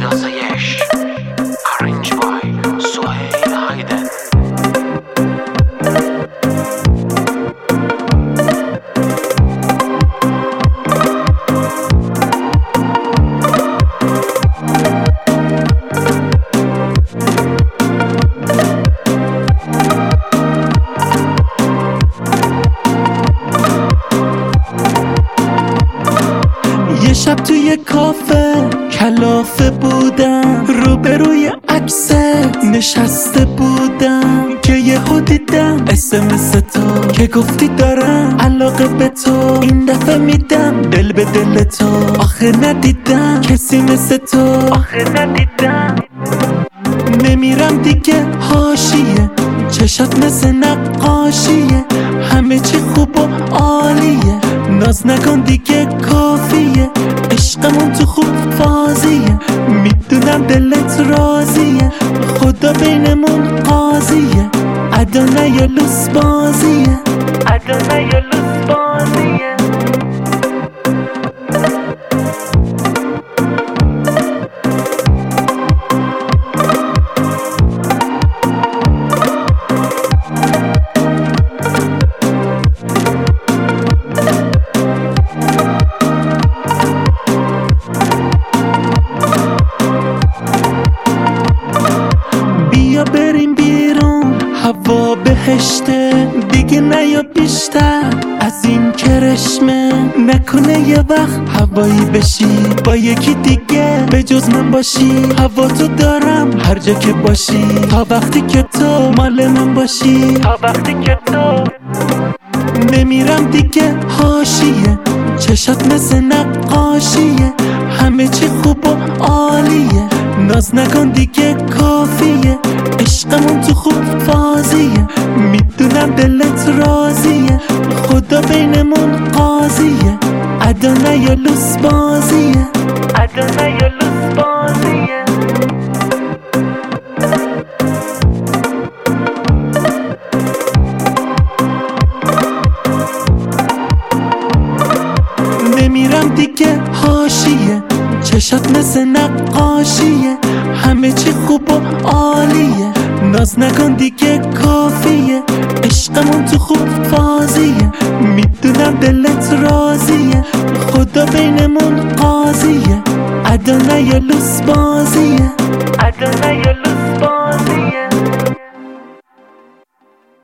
آسایش Arranged by سهیل هایدن. یه شب توی کافه کلافه بودم، روبروی عکست نشسته بودم که یهو دیدم SMS تو که گفتی دارم علاقه به تو، این دفعه میدم دل به دل تو. آخه ندیدم کسی مثل تو، آخه ندیدم. نمیرم دیگه حاشیه، چشات مثل نقاشیه، همه چی خوب و عالیه، ناز نکن دیگه کافیه، عشقمون تو خوب فازیه، میدونم دلت راضیه، خدا بینمون قاضیه، ادانه یا لوس بازیه، ادانه یا لوس بازیه. بیا بریم بیرون، هوا بهشته، دیگه نیا بیشتر از این کرشمه، نکنه یه وقت هوایی بشی با یکی دیگه به جز من باشی. هوا تو دارم هر جا که باشی، تا وقتی که تو مال من باشی، تا وقتی که تو. نمیرم دیگه حاشیه، چشات مثل نقاشیه، همه چی خوب و عالیه، ناز نکن دیگه کافیه، عشقمون تو خوب فازیه، میدونم دلت راضیه، خدا بینمون قاضیه، ادانه یا لوس بازیه، ادانه یا لوس بازیه. نمیرم دیگه حاشیه، چشات مثل نقاشیه، همه چی خوب و عالیه، ناز نکن دیگه کافیه، عشقمون تو خوب فازیه، میدونم دلت راضیه، خدا بینمون قاضیه، ادانه یا لوس بازیه، ادانه یا لوس